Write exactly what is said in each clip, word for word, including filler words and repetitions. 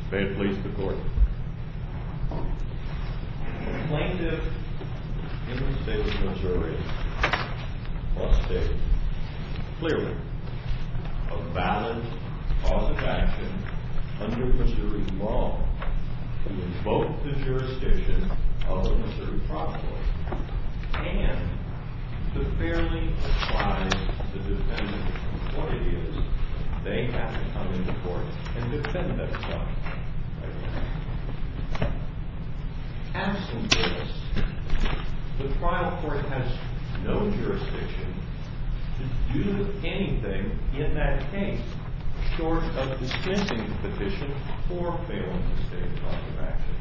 May it please the Court. The plaintiff in the state of Missouri must state clearly a valid cause of action under Missouri law to invoke the jurisdiction of a Missouri trial court and to fairly apply the defendant what it is they have to come into court and defend themselves. Absent this, the trial court has no jurisdiction to do anything in that case short of dismissing the petition for failing to state a cause of action.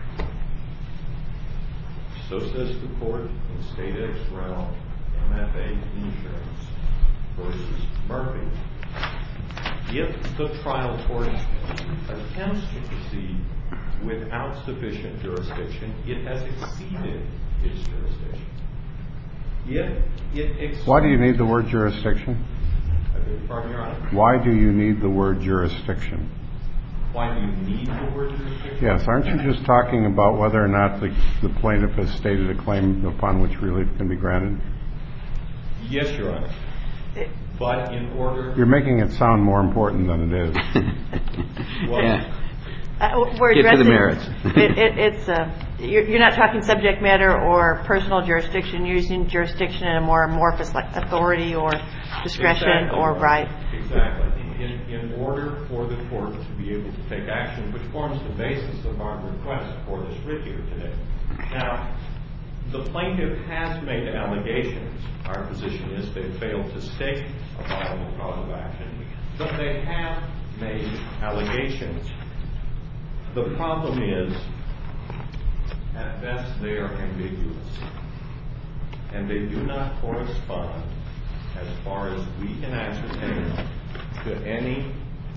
So says the court in State X Rel M F A Insurance versus Murphy. If the trial court attempts to proceed without sufficient jurisdiction, it has exceeded its jurisdiction. If it ex- Why do you need the word jurisdiction? I beg your pardon, Your Honor? Why do you need the word jurisdiction? Why do you need the word jurisdiction? Yes, aren't you just talking about whether or not the, the plaintiff has stated a claim upon which relief can be granted? Yes, Your Honor. But in order... You're making it sound more important than it is. Well, yeah. Uh, we're Get to the addressing, merits. it, it, it's uh, you're, you're not talking subject matter or personal jurisdiction. You're using jurisdiction in a more amorphous, like authority or discretion exactly, or right. Exactly. In, in order for the court to be able to take action, which forms the basis of our request for this writ here today. Now, the plaintiff has made allegations. Our position is they failed to state a viable cause of action, but they have made allegations. The problem is, at best, they are ambiguous, and they do not correspond, as far as we can ascertain, to any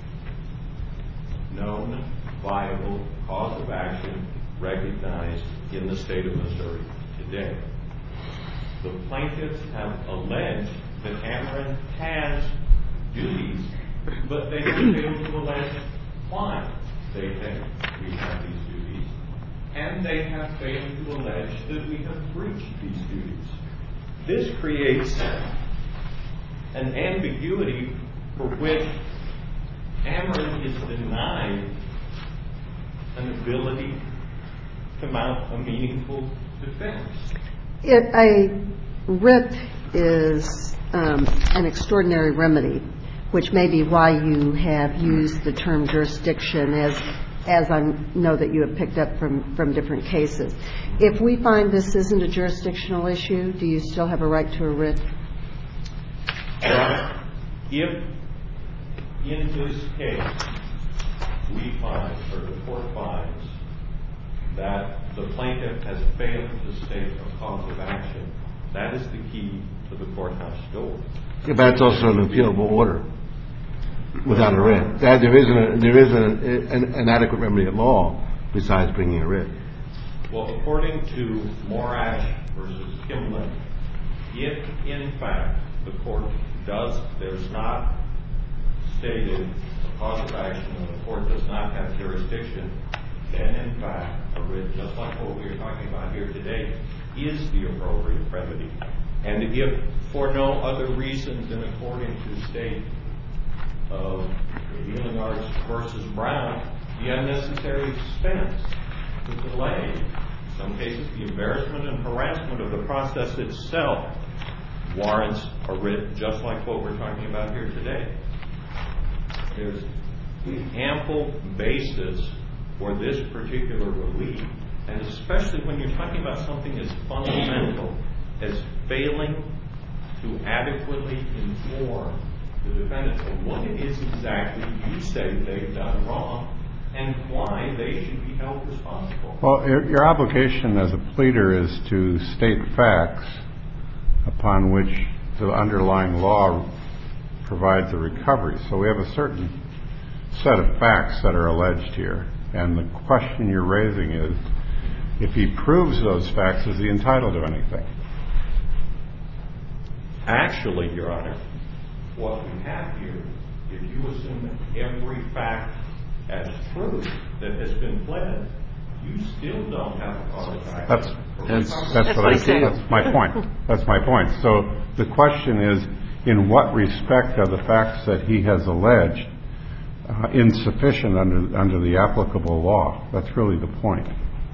known viable cause of action recognized in the state of Missouri today. The plaintiffs have alleged that Ameren has duties, but they have failed to allege why they think we have these duties, and they have failed to allege that we have breached these duties. This creates an ambiguity for which Ameren is denied an ability to mount a meaningful defense. It, a writ is um, an extraordinary remedy, which may be why you have used the term jurisdiction, as as I know that you have picked up from, from different cases. If we find this isn't a jurisdictional issue, do you still have a right to a writ? Well, if in this case we find, or the court finds, that the plaintiff has failed to state a cause of action, that is the key to the courthouse door. Yeah, but it's also an appealable order without a writ. That there is, a, there is a, an, an adequate remedy of law besides bringing a writ. Well, according to Morash versus Kimlin, if in fact the court does, there's not stated a cause of action and the court does not have jurisdiction, then in fact a writ, just like what we are talking about here today, is the appropriate remedy. And if for no other reason than according to the state of Healing Arts versus Brown, the unnecessary expense, the delay, in some cases the embarrassment and harassment of the process itself warrants a writ, just like what we're talking about here today. There's ample basis for this particular relief, and especially when you're talking about something as fundamental as failing to adequately inform the defendant of what it is exactly you say they've done wrong and why they should be held responsible. Well, your, your obligation as a pleader is to state facts upon which the underlying law provides a recovery. So we have a certain set of facts that are alleged here. And the question you're raising is, if he proves those facts, is he entitled to anything? Actually, Your Honor, what we have here, if you assume that every fact as truth that has been pled, you still don't have a cause of action. That's, for that's, recovery. that's what I what see. he said. That's my point. That's my point. So the question is, in what respect are the facts that he has alleged uh, insufficient under under the applicable law? That's really the point.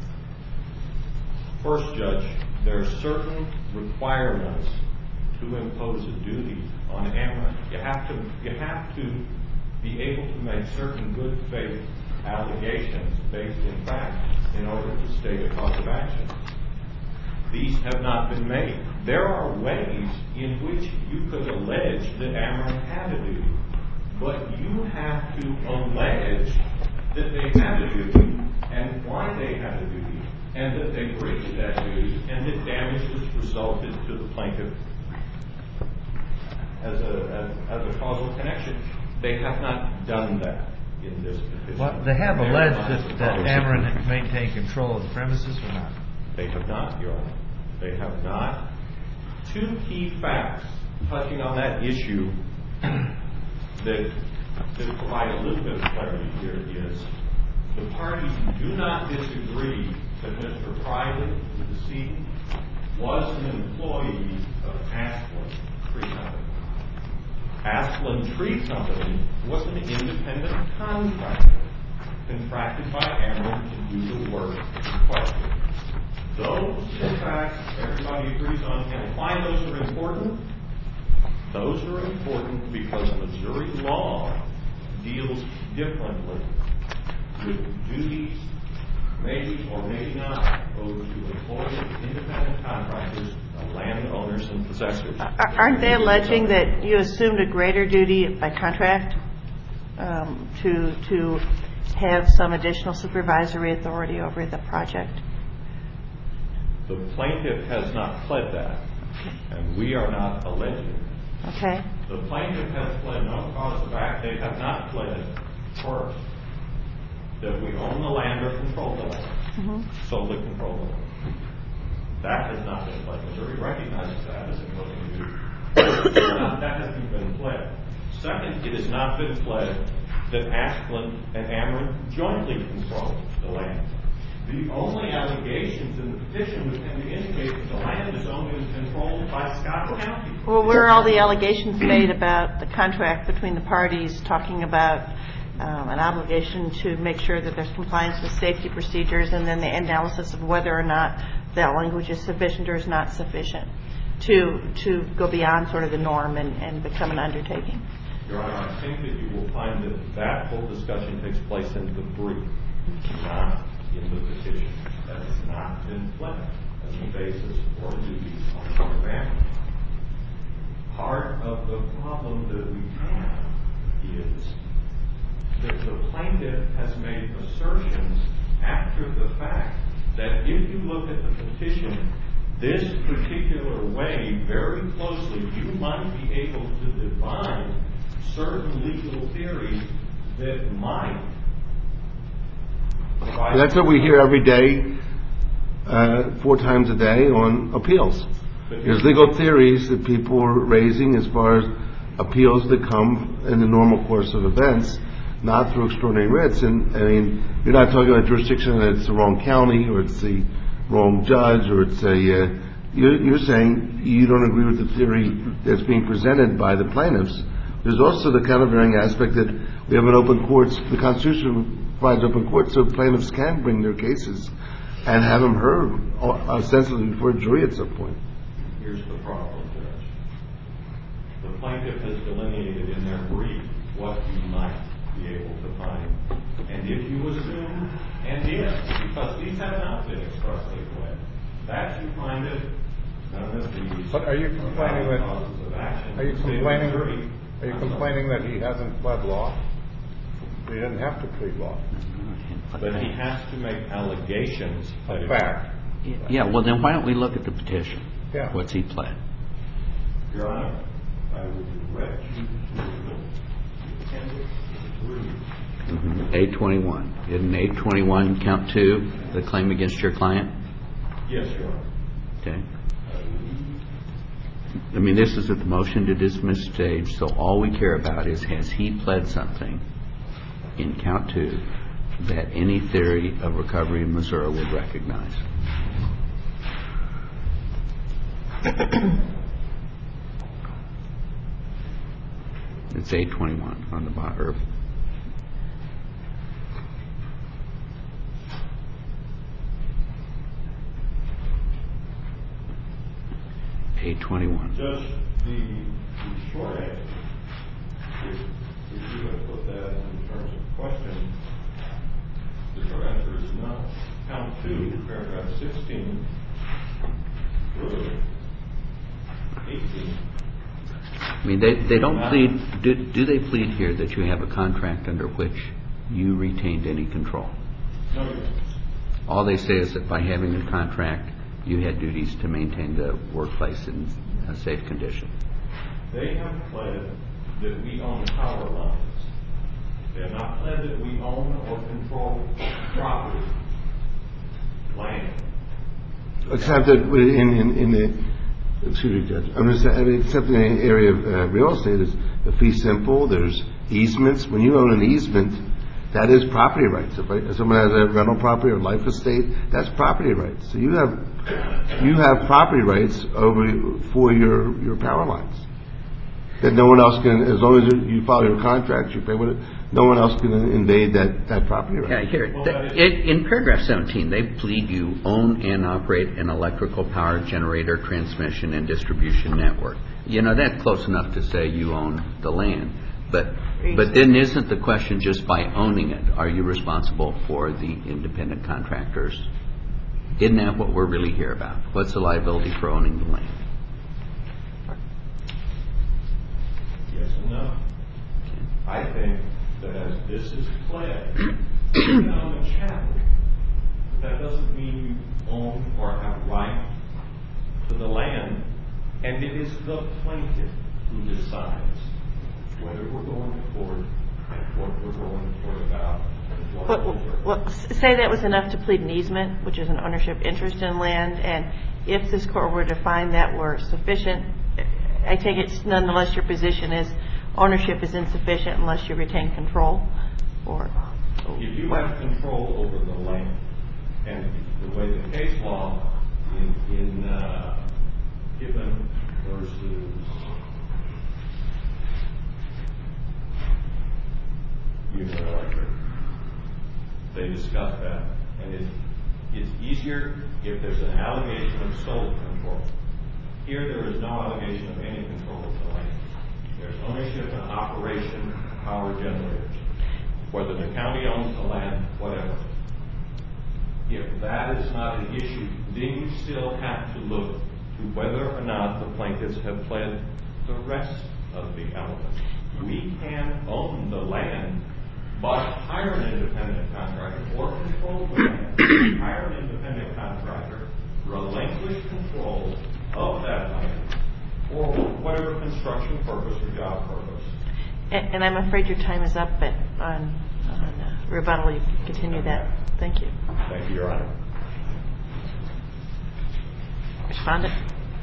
First, Judge, there are certain requirements to impose a duty on Ameren. You have to you have to be able to make certain good faith allegations based in fact in order to state a cause of action. These have not been made. There are ways in which you could allege that Ameren had a duty, but you have to allege that they had a duty and why they had a duty, and that they breached that duty, and that damages resulted to the plaintiff as a as, as a causal connection. They have not done that in this petition. Well, they have alleged that, that Ameren maintained control of the premises or not? They have not, Your Honor. They have not. Two key facts touching on that issue that, that provide a little bit of clarity here is the parties do not disagree that Mister Priley, the decedent, was an employee of Asplin Tree Company. Asplin Tree Company was an independent contractor contracted by Ameren to do the work in question. Those two facts everybody agrees on, and why those are important? Those are important because Missouri law deals differently with duties maybe or maybe not owed to employees, independent contractors, landowners, and possessors. Aren't they alleging that you assumed a greater duty by contract um, to to have some additional supervisory authority over the project? The plaintiff has not pled that, and we are not alleging. Okay. The plaintiff has pled no cause of act. They have not pled, first, that we own the land or control the land, mm-hmm. solely control the land. That has not been pled. Missouri recognizes that as imposing duty. That hasn't been pled. Second, it has not been pled that Asplin and Ameren jointly control the land. The only allegations in the petition would tend to indicate that the land is owned and controlled by Scott County. Well, where are all the allegations made about the contract between the parties talking about um, an obligation to make sure that there's compliance with safety procedures, and then the analysis of whether or not that language is sufficient or is not sufficient to to go beyond sort of the norm and, and become an undertaking? Your Honor, I think that you will find that that whole discussion takes place in the brief, not in the petition. That has not been pled as the basis for duties on the part of Ameren. Part of the problem that we have is that the plaintiff has made assertions after the fact that if you look at the petition this particular way very closely, you might be able to divine certain legal theories that might provide... That's what we hear every day, uh, four times a day on appeals. There's legal theories that people are raising as far as appeals that come in the normal course of events, not through extraordinary writs. And I mean, you're not talking about jurisdiction that it's the wrong county or it's the wrong judge or it's a. Uh, you're, you're saying you don't agree with the theory that's being presented by the plaintiffs. There's also the countervailing aspect that we have an open courts. The Constitution provides open courts so plaintiffs can bring their cases and have them heard ostensibly before a jury at some point. Here's the problem, Judge. The plaintiff has delineated in their brief what you might be able to find. And if you assume, and if, because these have not been expressly pled, that you find it none of these... But are you complaining that... causes of action. Are you complaining, jury, are you complaining that he hasn't pled law? He didn't have to plead law. But he has to make allegations. A fact. Yeah, well then why don't we look at the petition? Yeah. What's he pled? Your Honor, I would direct you to the appendix three. Mm-hmm. eight twenty-one. Isn't eight twenty-one count two, the claim against your client? Yes, Your Honor. Okay. I mean, this is at the motion to dismiss stage, so all we care about is has he pled something in count two that any theory of recovery in Missouri would recognize? It's eight twenty-one on the bottom. eight twenty-one. Just the, the short answer, if, if you would put that in terms of question, the short answer is no. Count two, paragraph sixteen, through eighteen. I mean, they, they don't plead, do, do they plead here that you have a contract under which you retained any control? No, you don't. All they say is that by having a contract, you had duties to maintain the workplace in a safe condition. They have pled that we own power lines. They have not pled that we own or control property, land. Except that in, in, in the, excuse me, Judge, I'm just saying, I mean, except in the area of uh, real estate, there's a fee simple, there's easements. When you own an easement, that is property rights. If, I, if someone has a rental property or life estate, that's property rights. So you have you have property rights over for your, your power lines that no one else can. As long as you follow your contracts, you pay with it. No one else can invade that, that property right. Yeah, here the, in, in paragraph seventeen, they plead you own and operate an electrical power generator, transmission, and distribution network. You know, that's close enough to say you own the land. But but then isn't the question just by owning it, are you responsible for the independent contractors? Isn't that what we're really here about? What's the liability for owning the land? Yes and no. I think that as this is pled, even on the chattel, that doesn't mean you own or have right to the land, and it is the plaintiff who decides whether we're going to court and what we're going to court about. Well, well, say that was enough to plead an easement, which is an ownership interest in land, and if this court were to find that were sufficient, I take it nonetheless your position is ownership is insufficient unless you retain control? Or if you have control over the land, and the way the case law in, in uh, Gibbon versus Union Electric, they discuss that, and it's, it's easier if there's an allegation of sole control. Here there is no allegation of any control of the land. There's ownership and operation of power generators, whether the county owns the land, whatever. If that is not an issue, then you still have to look to whether or not the plaintiffs have pled the rest of the elements. We can own the land, but hire an independent contractor or control the land. Hire an independent contractor, relinquish control of that land for whatever construction purpose or job purpose. And, and I'm afraid your time is up, but on, on uh, rebuttal you can continue that. Thank you. Thank you, Your Honor. Respondent.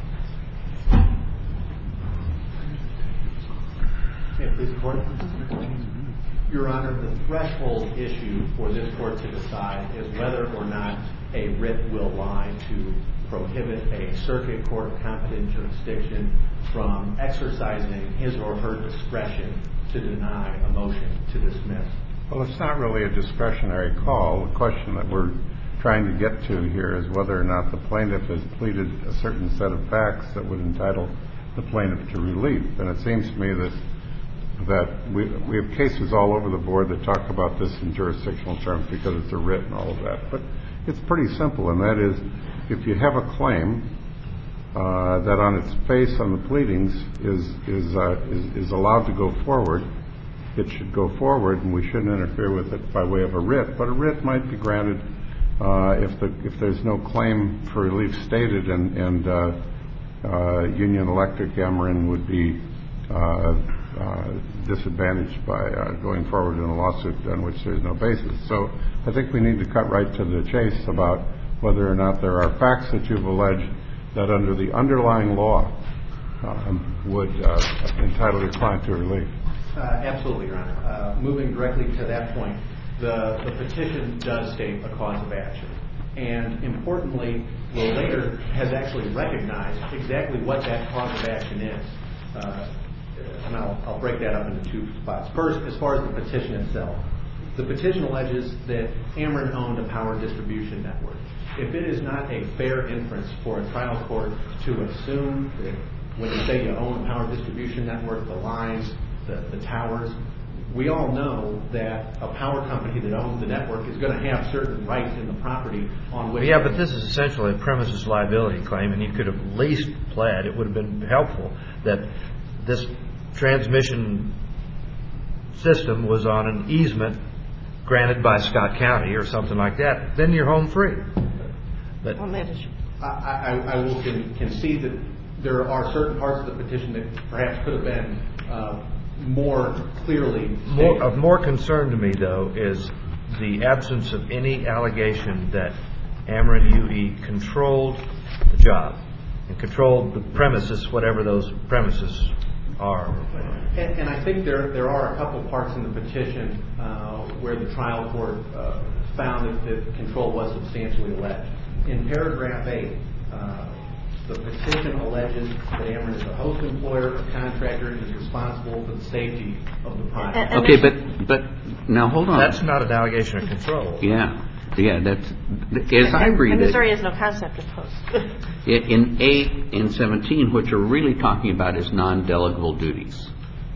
Okay, please report. Your Honor, the threshold issue for this court to decide is whether or not a writ will lie to prohibit a circuit court of competent jurisdiction from exercising his or her discretion to deny a motion to dismiss. Well, it's not really a discretionary call. The question that we're trying to get to here is whether or not the plaintiff has pleaded a certain set of facts that would entitle the plaintiff to relief. And it seems to me that that we, we have cases all over the board that talk about this in jurisdictional terms because it's a writ and all of that. But it's pretty simple, and that is if you have a claim uh, that on its face on the pleadings is is, uh, is is allowed to go forward, it should go forward, and we shouldn't interfere with it by way of a writ. But a writ might be granted uh, if the if there's no claim for relief stated, and, and uh, uh, Union Electric Ameren would be uh, uh, disadvantaged by uh, going forward in a lawsuit on which there's no basis. So I think we need to cut right to the chase about whether or not there are facts that you've alleged that under the underlying law um, would uh, entitle your client to relief. Uh, absolutely, Your Honor. Uh, moving directly to that point, the, the petition does state a cause of action. And importantly, the relator has actually recognized exactly what that cause of action is. Uh, and I'll, I'll break that up into two spots. First, as far as the petition itself, the petition alleges that Ameren owned a power distribution network. If it is not a fair inference for a trial court to assume that when you say you own a power distribution network, the lines, the, the towers, we all know that a power company that owns the network is going to have certain rights in the property on which... Yeah, but this is essentially a premises liability claim, and you could have at least pled, it would have been helpful, that this transmission system was on an easement granted by Scott County or something like that. Then you're home free. But I, I, I will con- concede that there are certain parts of the petition that perhaps could have been uh, more clearly stated. More, of more concern to me, though, is the absence of any allegation that Ameren U E controlled the job and controlled the premises, whatever those premises are. And, and I think there there are a couple parts in the petition uh, where the trial court uh, found that, that control was substantially alleged. In paragraph eight, uh, the petition alleges that Ameren is a host employer, a contractor, and is responsible for the safety of the project. Okay, but but now hold on. That's not an allegation of control. Yeah, yeah. That's as I read and it. Missouri has no concept of host. In eight and seventeen, what you're really talking about is non-delegable duties.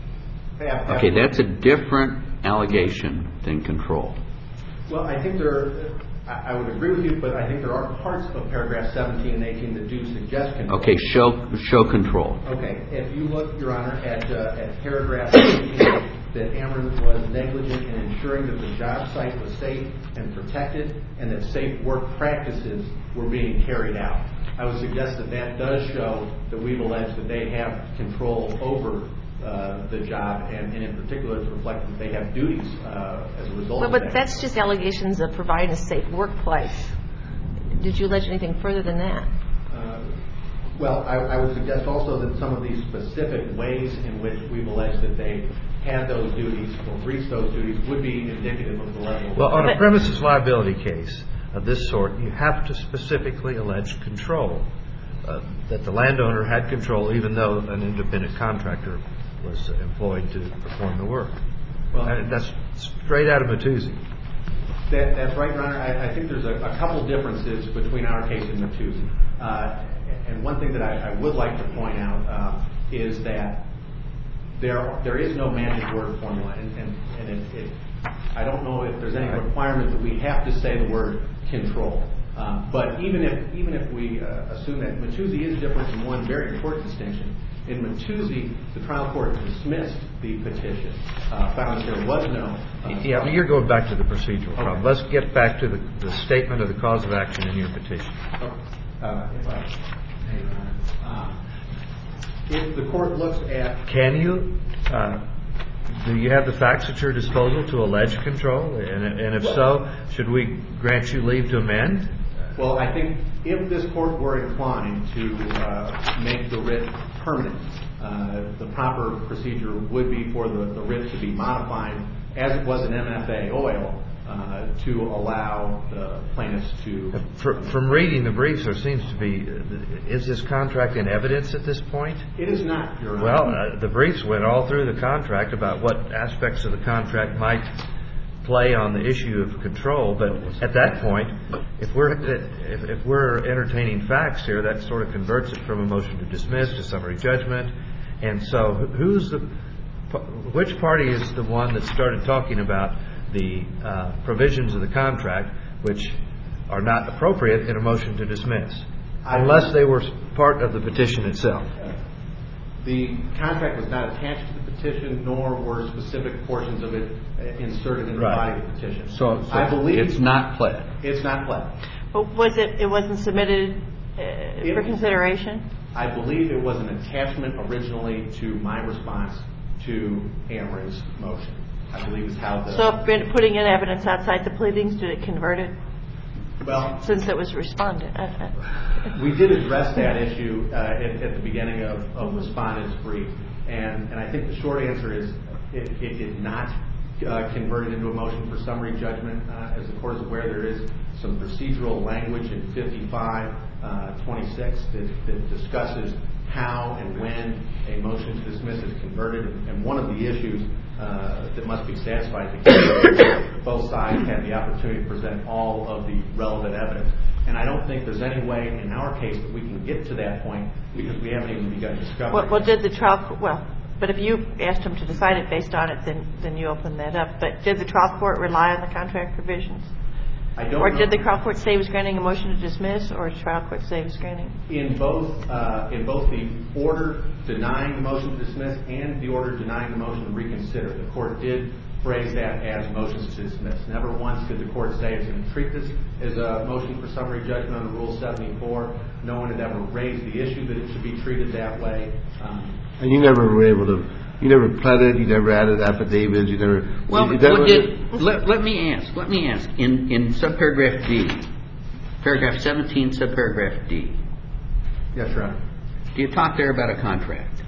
Okay, that's a different allegation than control. Well, I think there are, I would agree with you, but I think there are parts of paragraph seventeen and eighteen that do suggest control. Okay, show show control. Okay, if you look, Your Honor, at, uh, at paragraph eighteen, that Ameren was negligent in ensuring that the job site was safe and protected and that safe work practices were being carried out. I would suggest that that does show that we've alleged that they have control over uh, the job, and, and in particular it's reflected that they have duties uh, as a result well, of but that. that's just allegations of providing a safe workplace. Did you allege anything further than that? Uh, well, I, I would suggest also that some of these specific ways in which we've alleged that they had those duties or breached those duties would be indicative of the level of... Well, on a premises liability case of this sort, you have to specifically allege control, uh, that the landowner had control even though an independent contractor was employed to perform the work. Well, and that's straight out of Mattuzzi. That, that's right, Your Honor. I, I think there's a, a couple differences between our case and Mattuzzi. Uh, and one thing that I, I would like to point out uh, is that there there is no magic word formula, and, and, and it, it, I don't know if there's any requirement that we have to say the word control. Um, but even if even if we uh, assume that Mattuzzi is different in one very important distinction, in Mattuzzi, the trial court dismissed the petition, uh, found that there was no... Uh, yeah, but you're going back to the procedural problem. Okay. Let's get back to the, the statement of the cause of action in your petition. Uh, if I may, Your Honor. Uh, if the court looks at... Can you... Uh, do you have the facts at your disposal to allege control? And, and if well, so, should we grant you leave to amend? Well, I think if this court were inclined to uh, make the writ permanent, uh, the proper procedure would be for the, the writ to be modified, as it was in M F A oil, uh, to allow the plaintiffs to... From, from reading the briefs, there seems to be... Is this contract in evidence at this point? It is not, Your Honor. Well, uh, the briefs went all through the contract about what aspects of the contract might play on the issue of control, but at that point, if we're if, if we're entertaining facts here, that sort of converts it from a motion to dismiss to summary judgment. And so, who's the which party is the one that started talking about the uh, provisions of the contract which are not appropriate in a motion to dismiss, unless they were part of the petition itself? The contract was not attached to the petition, nor were specific portions of it inserted in the right. body of the petition. So, so I believe it's not pled. It's not pled. But was it? It wasn't submitted uh, it, for consideration? I believe it was an attachment originally to my response to Ameren's motion. I believe is how the... So, if putting in evidence outside the pleadings, did it convert it? Well, since it was responded, we did address that issue uh, at, at the beginning of, of Respondent's brief, and, and I think the short answer is It, it did not uh, convert it into a motion for summary judgment. Uh, as the court is aware, there is some procedural language in fifty-five twenty-six that, that discusses how and when a motion to dismiss is converted. And one of the issues uh, that must be satisfied is that both sides have the opportunity to present all of the relevant evidence. And I don't think there's any way in our case that we can get to that point because we haven't even begun discovery. Well, well did the trial court, well, but if you asked them to decide it based on it, then, then you open that up. But did the trial court rely on the contract provisions? I don't or know. did the trial court say it was granting a motion to dismiss, or did the trial court say it was granting? In both, uh, in both the order denying the motion to dismiss and the order denying the motion to reconsider, the court did phrase that as motions to dismiss. Never once did the court say it's going to treat this as a motion for summary judgment under Rule seventy-four. No one had ever raised the issue that it should be treated that way. Um, and you never were able to, you never pleaded, you never added affidavits, you never... Well, you, well did, let, let me ask, let me ask, in, in subparagraph D, paragraph seventeen, subparagraph D. Yes, Your Honor. Do you talk there about a contract?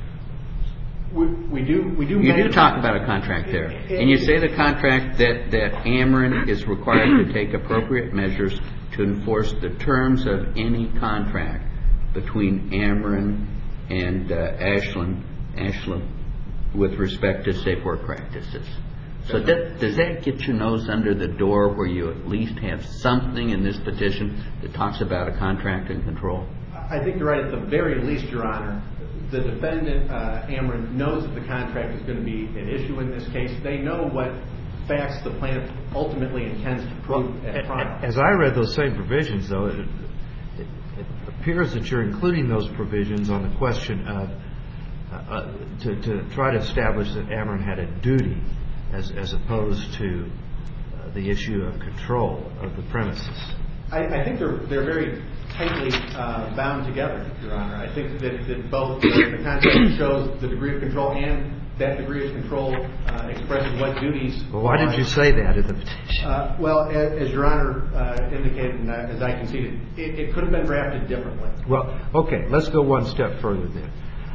We, we do, we do... You do talk about a contract there. And you say the contract that, that Ameren is required to take appropriate measures to enforce the terms of any contract between Ameren and uh, Ashland, Ashland with respect to safe work practices. So that, does that get your nose under the door where you at least have something in this petition that talks about a contract and control? I think you're right. At the very least, Your Honor, the defendant, uh, Ameren, knows that the contract is going to be an issue in this case. They know what facts the plaintiff ultimately intends to prove well, at trial. As I read those same provisions, though, it, it, it appears that you're including those provisions on the question of uh, uh, to, to try to establish that Ameren had a duty as, as opposed to uh, the issue of control of the premises. I, I think they're they're very tightly uh, bound together, Your Honor. I think that, that both the, the contract shows the degree of control and that degree of control uh, expresses what duties. Well, why did you say that in the petition? Uh, well, as, as Your Honor uh, indicated, and as I conceded, it, it could have been drafted differently. Well, okay, let's go one step further then.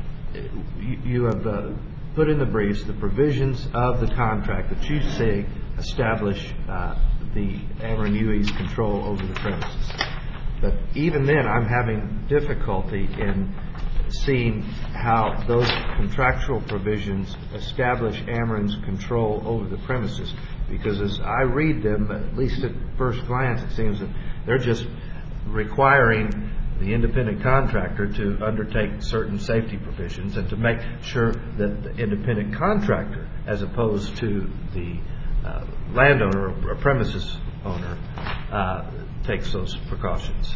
You, you have uh, put in the briefs the provisions of the contract that you say establish uh, the Ameren U E's control over the premises. But even then, I'm having difficulty in seeing how those contractual provisions establish Ameren's control over the premises. Because as I read them, at least at first glance, it seems that they're just requiring the independent contractor to undertake certain safety provisions and to make sure that the independent contractor, as opposed to the uh, landowner or premises owner, uh, takes those precautions.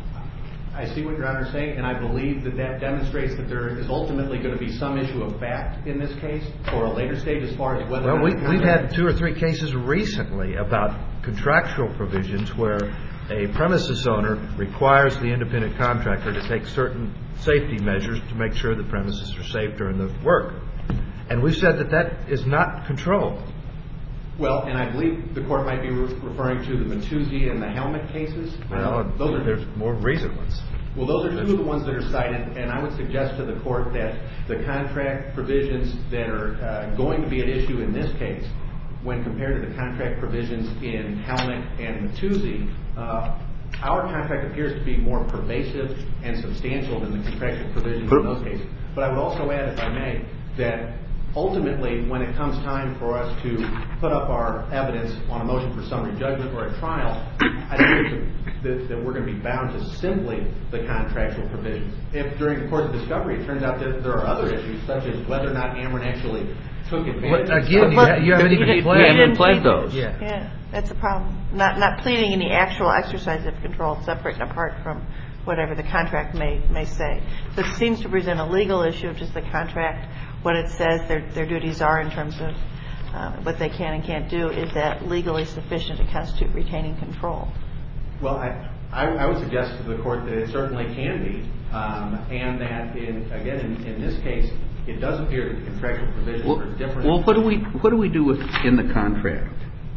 I see what Your Honor is saying, and I believe that that demonstrates that there is ultimately going to be some issue of fact in this case for a later stage as far as whether well, or not we, the contract... we've had two or three cases recently about contractual provisions where a premises owner requires the independent contractor to take certain safety measures to make sure the premises are safe during the work. And we've said that that is not control. Well, and I believe the court might be re- referring to the Matuzzi and the Helmet cases. Well, those are, there's more recent ones. Well, those are two of the ones that are cited, and I would suggest to the court that the contract provisions that are uh, going to be at issue in this case, when compared to the contract provisions in Helmet and Matuzzi, uh, our contract appears to be more pervasive and substantial than the contractual provisions in those cases. But I would also add, if I may, that ultimately, when it comes time for us to put up our evidence on a motion for summary judgment or a trial, I don't think that, that we're going to be bound to simply the contractual provisions. If during the course of discovery it turns out that there are other issues, such as whether or not Ameren actually took advantage But again, you, ha- you haven't even you pled. haven't pled those. Yeah. Yeah, that's a problem. Not not pleading any actual exercise of control separate and apart from whatever the contract may may say. So it seems to present a legal issue of just the contract, what it says their their duties are in terms of uh, what they can and can't do. Is that legally sufficient to constitute retaining control? Well, I, I, I would suggest to the court that it certainly can be, um, and that, in, again, in, in this case, it does appear that the contractual provisions Well, are different. well, what do we what do we do with in the contract?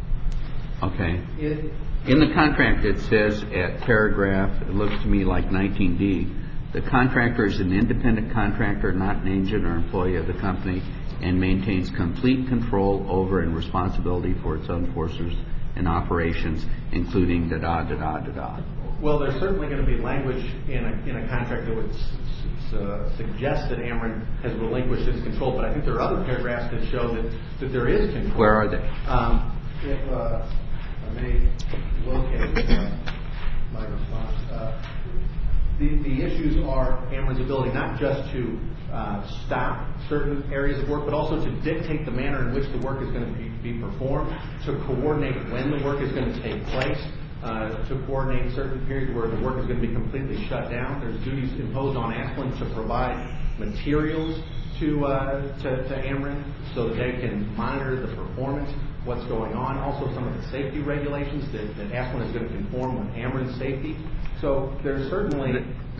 Okay. It, In the contract, it says at paragraph, it looks to me like nineteen D, the contractor is an independent contractor, not an agent or employee of the company. and maintains complete control over and responsibility for its own forces and operations, including da-da, da-da, da-da. Well, there's certainly going to be language in a, in a contract that would s- s- uh, suggest that Ameren has relinquished its control, but I think there are other paragraphs that show that, that there is control. Where are they? Um, if uh, I may locate uh, my response. Uh, the, the issues are Ameren's ability not just to uh, stop certain areas of work, but also to dictate the manner in which the work is going to be, be performed, to coordinate when the work is going to take place, uh, to coordinate certain periods where the work is going to be completely shut down. There's duties imposed on Asplin to provide materials to, uh, to, to Ameren so that they can monitor the performance, what's going on. Also, some of the safety regulations that, that Asplin is going to conform with Ameren's safety. So there's certainly,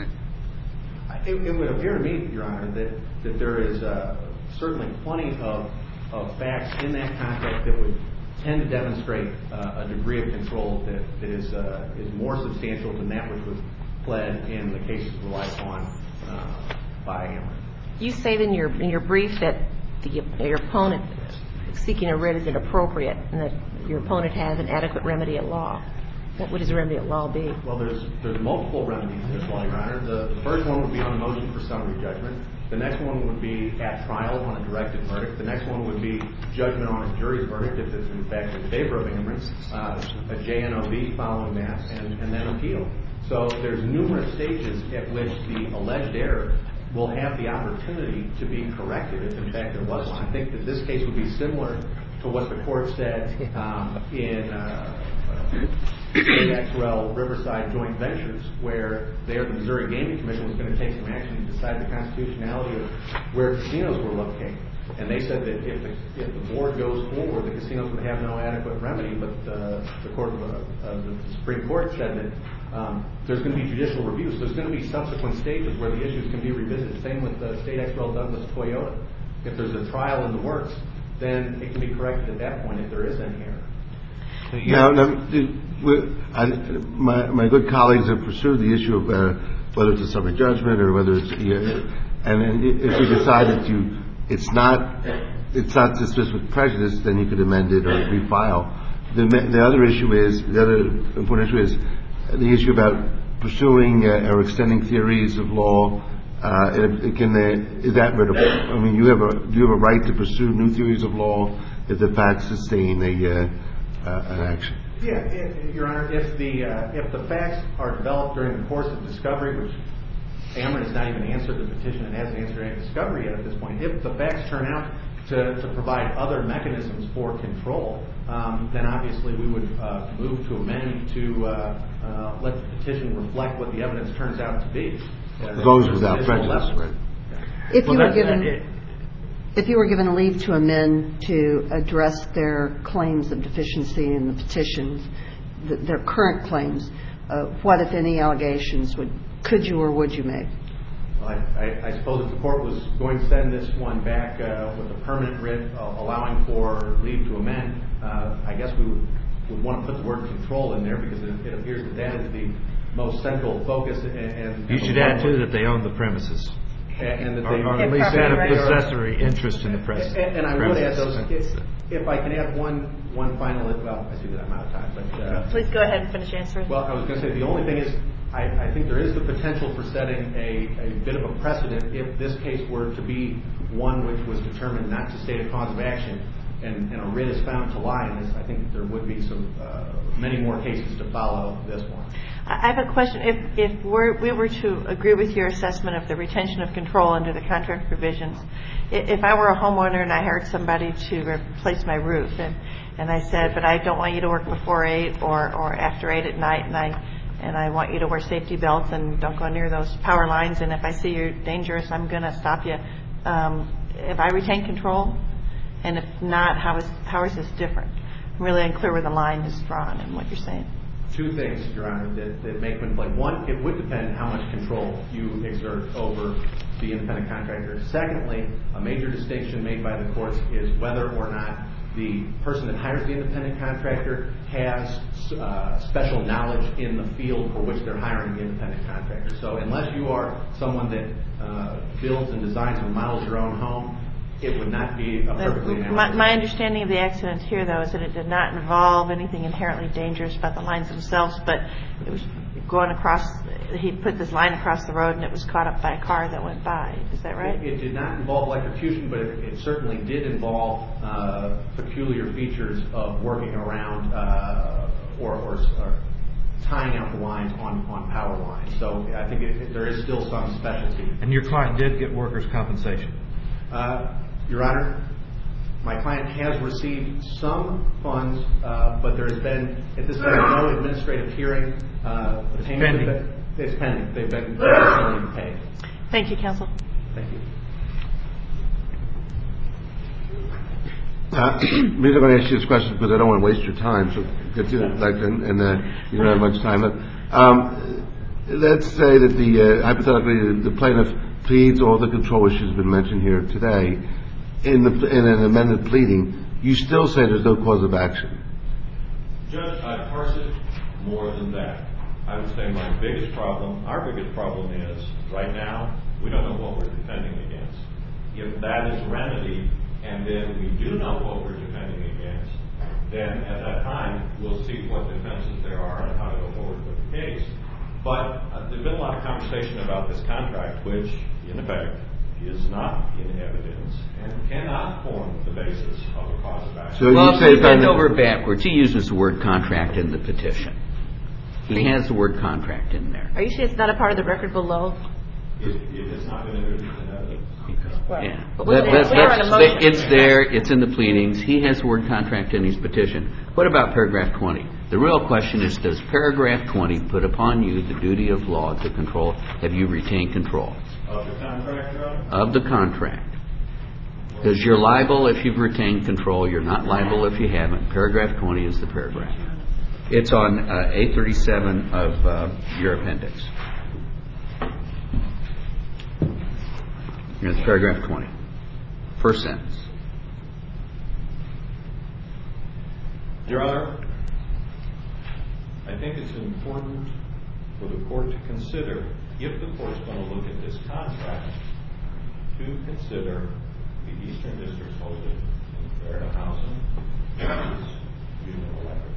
it, it would appear to me, Your Honor, that, that there is uh, certainly plenty of, of facts in that contract that would tend to demonstrate uh, a degree of control that, that is, uh, is more substantial than that which was pled in the cases relied upon uh, by Ameren. You say in your in your brief that the, your opponent seeking a writ is inappropriate and that your opponent has an adequate remedy at law. What would his remedy at law be? Well, there's there's multiple remedies in this law, Your Honor. The, the first one would be on a motion for summary judgment. The next one would be at trial on a directed verdict. The next one would be judgment on a jury's verdict if it's in fact in favor of Ameren, uh, a J N O V following that, and, and then appeal. So there's numerous stages at which the alleged error will have the opportunity to be corrected if in fact there was one. I think that this case would be similar to what the court said um, in uh, A X R L Riverside Joint Ventures, where there the Missouri Gaming Commission was going to take some action to decide the constitutionality of where casinos were located. And they said that if the, if the board goes forward, the casinos would have no adequate remedy. But uh, the court, uh, uh, the Supreme Court said that um, there's going to be judicial reviews. There's going to be subsequent stages where the issues can be revisited. Same with the State X R L Douglas Toyota. If there's a trial in the works, then it can be corrected at that point if there is any error. Now, now I, my, my good colleagues have pursued the issue of uh, whether it's a summary judgment or whether it's, uh, and then if we decide that you, it's not, it's not dismissed with prejudice, then you could amend it or refile. The, the other issue is, the other important issue is the issue about pursuing uh, or extending theories of law. Uh, it, it can, uh, is that, I mean, you have a, do you have a right to pursue new theories of law if the facts sustain a, uh, uh, an action? Yeah, if, Your Honor, if the uh, if the facts are developed during the course of discovery, which Ameren has not even answered the petition and hasn't answered any discovery yet at this point, if the facts turn out to, to provide other mechanisms for control, um, then obviously we would uh, move to amend to uh, uh, let the petition reflect what the evidence turns out to be. Uh, As long as it's without prejudice, right? If you Well, were that- given, that- it- if you were given a leave to amend to address their claims of deficiency in the petitions, th- their current claims, uh, what, if any, allegations would could you or would you make? Well, I, I, I suppose if the court was going to send this one back uh, with a permanent writ uh, allowing for leave to amend, uh, I guess we would, would want to put the word control in there because it, it appears that that is the most central focus. And, and You should add, too, that they own the premises. And that Or, they, or at least had a possessory interest in the premises. And, and I would add those, if, if I can add one one final, well, I see that I'm out of time, but... Uh, Please go ahead and finish answering. Well, I was going to say, the only thing is, I, I think there is the potential for setting a, a bit of a precedent if this case were to be one which was determined not to state a cause of action and, and a writ is found to lie in this. I think there would be some uh, many more cases to follow this one. I have a question. If, if we're, we were to agree with your assessment of the retention of control under the contract provisions, if I were a homeowner and I hired somebody to replace my roof and, and I said, but I don't want you to work before eight or, or after eight at night, and I and I want you to wear safety belts and don't go near those power lines, and if I see you're dangerous, I'm going to stop you. Um, if I retain control, and if not, how is how is this different? I'm really unclear where the line is drawn in what you're saying. Two things, Your Honor, that, that make one play. One, it would depend how much control you exert over the independent contractor. Secondly, a major distinction made by the courts is whether or not the person that hires the independent contractor has uh, special knowledge in the field for which they're hiring the independent contractor. So unless you are someone that uh, builds and designs and remodels your own home, it would not be a perfectly My, analogous. my understanding of the accident here, though, is that it did not involve anything inherently dangerous about the lines themselves, but it was going across, he put this line across the road and it was caught up by a car that went by. Is that right? It, it did not involve electrocution, but it, it certainly did involve uh, peculiar features of working around uh, or, or, or tying out the lines on, on power lines. So I think it, it, there is still some specialty. And your client did get workers' compensation? Uh, Your Honor, my client has received some funds, uh, but there has been, at this time, no administrative hearing. Uh, It's pending. Been, it's pending. They've been personally paid. Thank you, counsel. Thank you. Uh, Maybe I'm going to ask you this question because I don't want to waste your time. So get to it, like, and, and uh, you don't have much time. But, um, let's say that the uh, hypothetically the plaintiff pleads all the control issues have been mentioned here today. In the in an amended pleading, you still say there's no cause of action. Judge, I parse it more than that. I would say my biggest problem, our biggest problem is, right now, we don't know what we're defending against. If that is remedied, and then we do know what we're defending against, then at that time, we'll see what defenses there are and how to go forward with the case. But uh, there's been a lot of conversation about this contract, which, in effect, is not in evidence and cannot form the basis of a cause of action. So Well, you if say we bend that- over backwards, he uses the word contract in the petition. He has the word contract in there. Are you sure it's not a part of the record below? It, it has not been introduced in evidence. Yeah. But That- we- that- we are on a that's- motion. It's there, it's in the pleadings, he has the word contract in his petition. What about paragraph twenty? The real question is, does paragraph twenty put upon you the duty of law to control, have you retained control Of the contract, Your Honor? of the contract? Because you're liable if you've retained control, you're not liable if you haven't. Paragraph twenty is the paragraph. It's on uh, A thirty-seven of uh, your appendix. It's paragraph twenty. First sentence. Your Honor, I think it's important for the court to consider, if the court's going to look at this contract, to consider the Eastern District's holding in Verdenhausen versus Union Electric.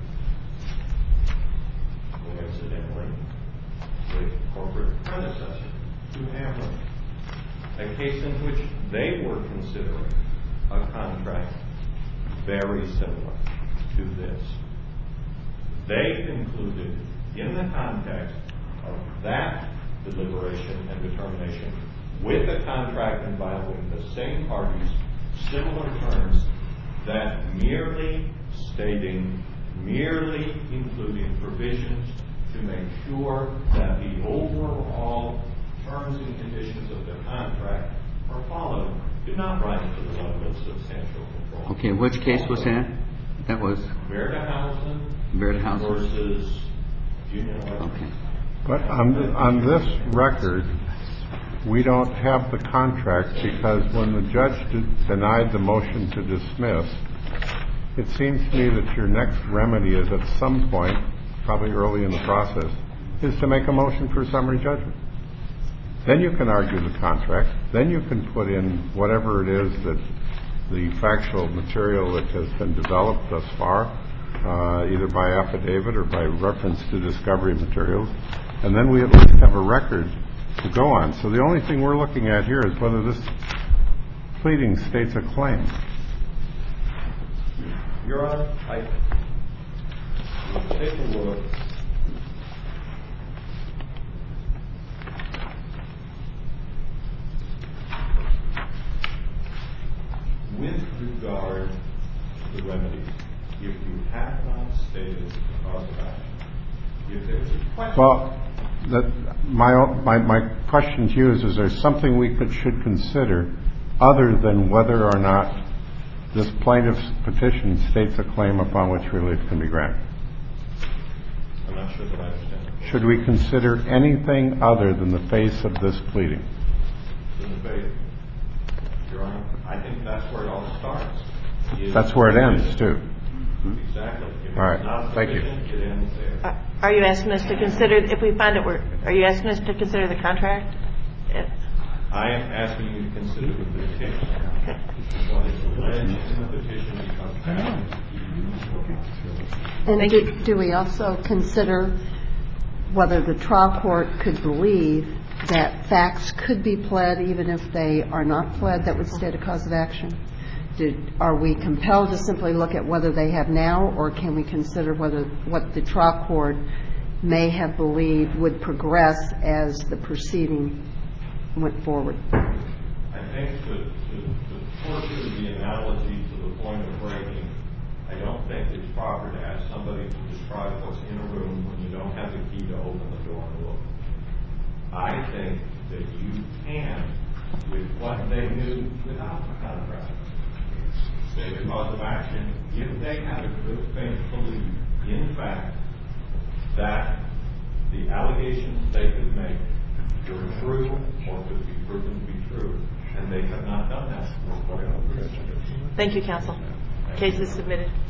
Coincidentally, with corporate predecessor to Hamlin, a case in which they were considering a contract very similar to this. They concluded, in the context of that deliberation and determination, with a contract involving the same parties, similar terms, that merely stating, merely including provisions to make sure that the overall terms and conditions of the contract are followed, do not rise to the level of substantial control. Okay, which case was that? That was Verdenhausen Verdenhausen. versus Union Electric. Okay. But on, on this record, we don't have the contract because when the judge de- denied the motion to dismiss, it seems to me that your next remedy is at some point, probably early in the process, is to make a motion for summary judgment. Then you can argue the contract. Then you can put in whatever it is that the factual material that has been developed thus far, uh, either by affidavit or by reference to discovery materials, and then we at least have a record to go on. So the only thing we're looking at here is whether this pleading states a claim. Your Honor, I will take a look. With regard to the remedies, if you have not stated the cause of action, if there's a question. Well, that, my, my my question to you is: is there something we could should consider other than whether or not this plaintiff's petition states a claim upon which relief can be granted? I'm not sure that I understand. Should we consider anything other than the face of this pleading? In the faith, Your Honor, I think that's where it all starts. Is That's where it ends, too. Exactly. If All right. it's not Thank you. sufficient, it ends there. Uh, Are you asking us to consider, if we find it, we're, are you asking us to consider the contract? If- I am asking you to consider the petition. What is alleged in the petition becomes fact. And do, do we also consider whether the trial court could believe that facts could be pled even if they are not pled that would state a cause of action? Did, are we compelled to simply look at whether they have now, or can we consider whether what the trial court may have believed would progress as the proceeding went forward? I think that to, to torture the analogy to the point of breaking, I don't think it's proper to ask somebody to describe what's in a room when you don't have the key to open the door and look. I think that you can, with what they knew without the contract, say the cause of action if they had a good faith belief, in fact, that the allegations they could make were true or could be proven to be true, and they have not done that. Thank you, counsel. Case is submitted.